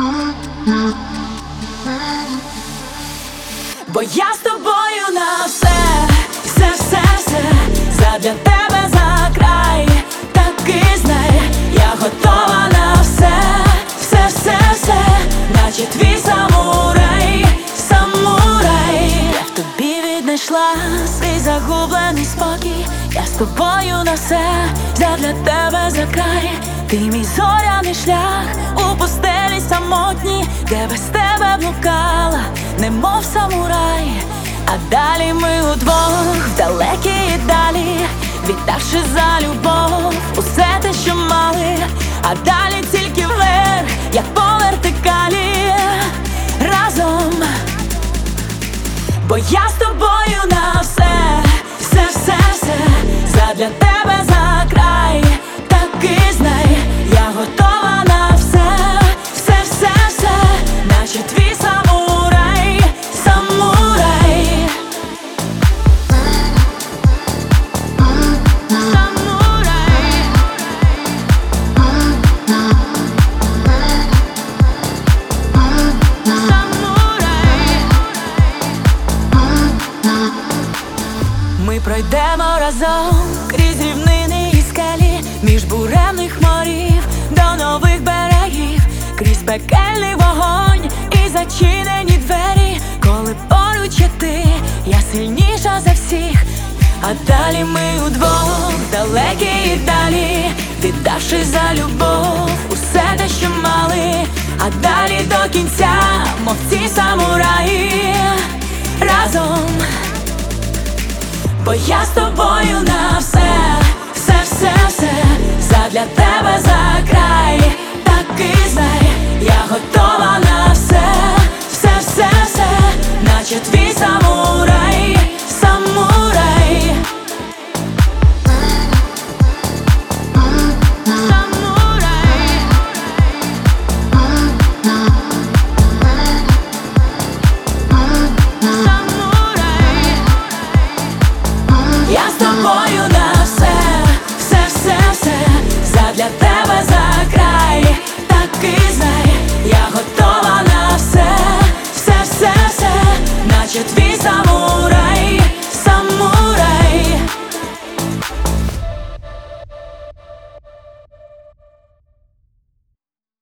Бо я з тобою на все, все задля тебе за край. Таки знай, я готова на все, все, наче твій самурай, самурай. Я в тобі віднайшла свій загублений спокій. Я з тобою на все, задля тебе за край. Ти мій зоряний шлях у пустелі самотній, де без тебе блукала, немов самурай. А далі ми удвох, в далекій далі, віддавши за любов усе те, що мали. А далі тільки вверх, як по вертикалі, разом. Бо я з тобою на все, все задля тебе за край. Таки знай, я готова на все, все, наче твій самурай, самурай. Ми пройдемо разом крізь рівнини і скелі, між буремних морів до нових берегів, крізь пекельний вогонь і зачинені двері. Коли поруч є ти, я сильніша за всіх. А далі ми удвох, далекі і далі, віддавши за любов усе те, що мали. А далі до кінця, мов ці самураї, разом. Бо я з тобою на все, все задля тебе за край.